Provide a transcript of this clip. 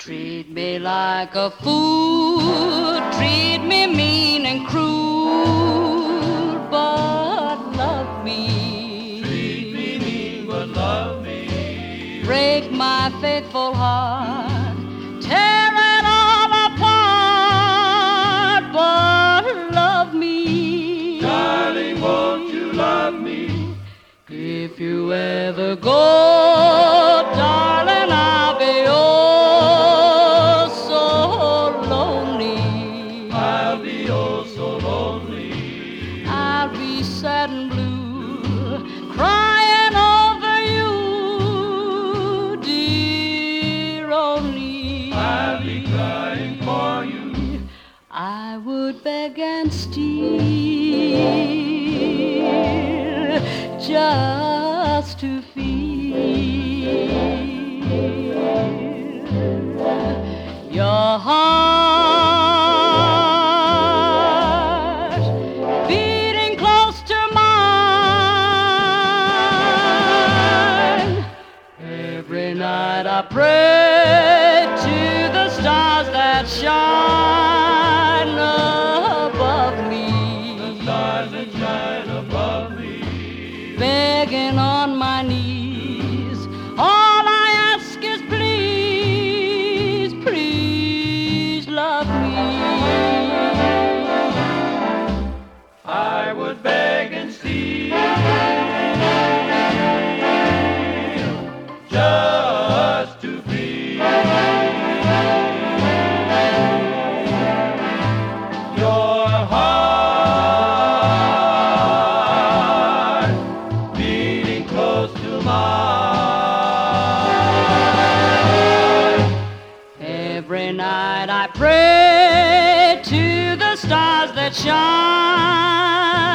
Treat me like a fool, treat me mean and cruel, but love me. Treat me mean, but love me. Break my faithful heart, tear it all apart, but love me. Darling, won't you love me? If you ever go, darling, I'll be oh so lonely. I'll be oh so lonely. I'll be sad and blue, crying over you, dear only. I'll be crying for you. I would beg and steal just to feel your heart beating close to mine. Every night I pray to the stars that shine above me, Stars that shine above me. begging on my knees. All I ask is please, please love me. I would beg and steal just to feel your heart beating close to mine. Every night I pray to the stars that shine